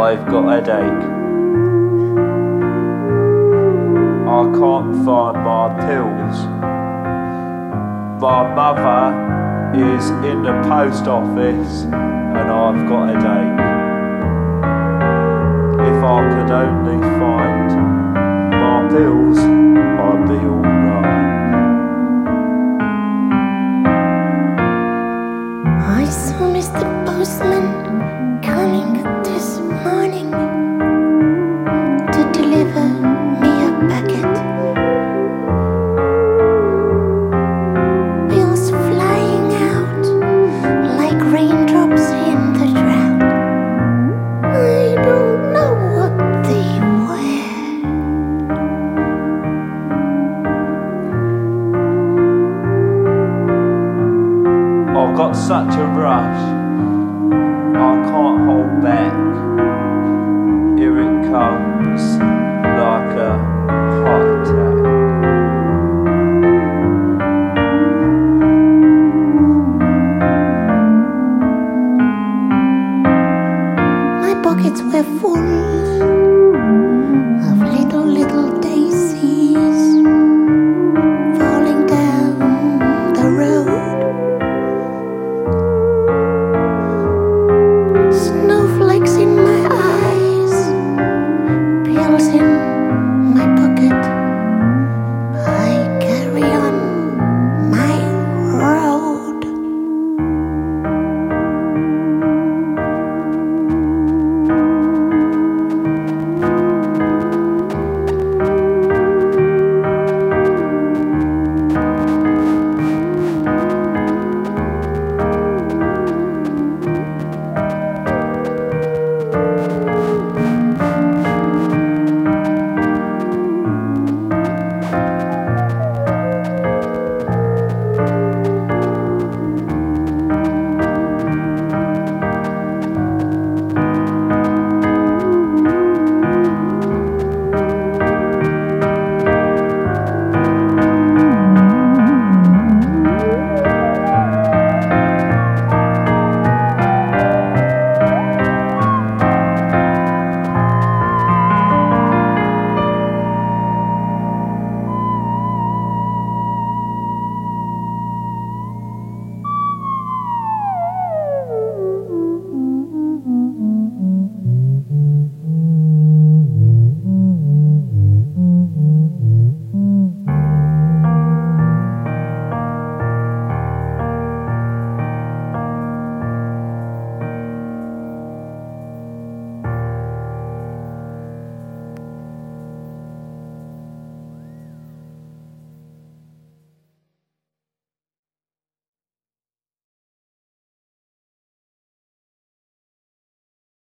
I've got a headache. I can't find my pills. My mother is in the post office and I've got a headache. If I could only find my pills, I'd be alright. I saw Mr. Postman coming this morning to deliver me a packet. Bills flying out like raindrops in the drought. I don't know what they were. I've got such a rush, I can't hold back. Here it comes.